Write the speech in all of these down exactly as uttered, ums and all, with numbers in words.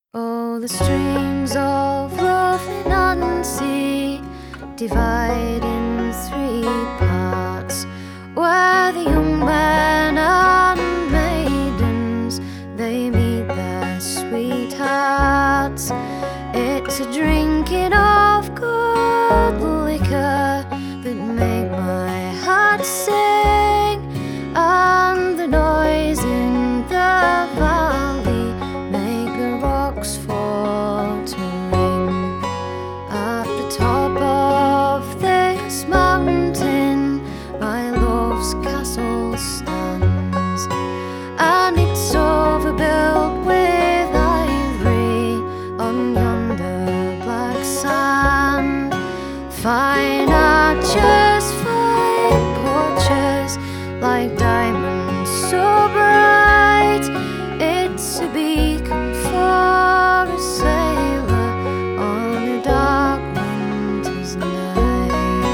Oh, the streams of love in Annecy divide in three parts, where the young men and maidens they meet their sweethearts. It's a drinking of good liquor that make my heart sing, and the noise in the valley make the rocks fall to ring. At the top of this mountain my love's castle stands, and it's overbuilt with ivory on yonder black sand. Fine arches, fine porches, like diamonds so bright. It's a beacon for a sailor on a dark winter's night.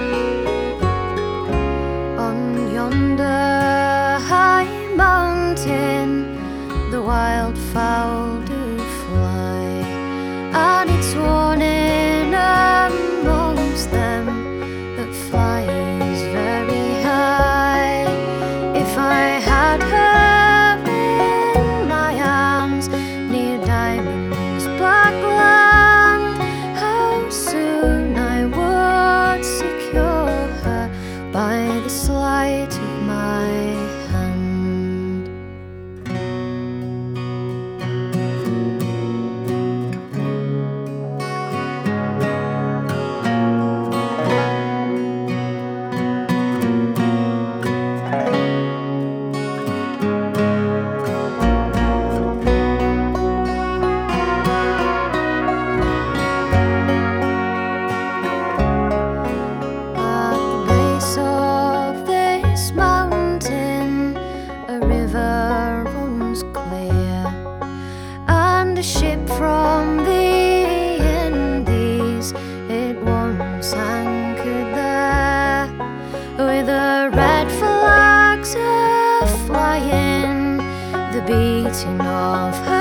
On yonder high mountain the wildfowl do fly, and it's warning amongst them that fly is very high. If I had her in my arms near Diamond's black land, how soon I would secure her by the sleight of my hand. A ship from the Indies, it once anchored there, with the red flags a-flying, the beating of her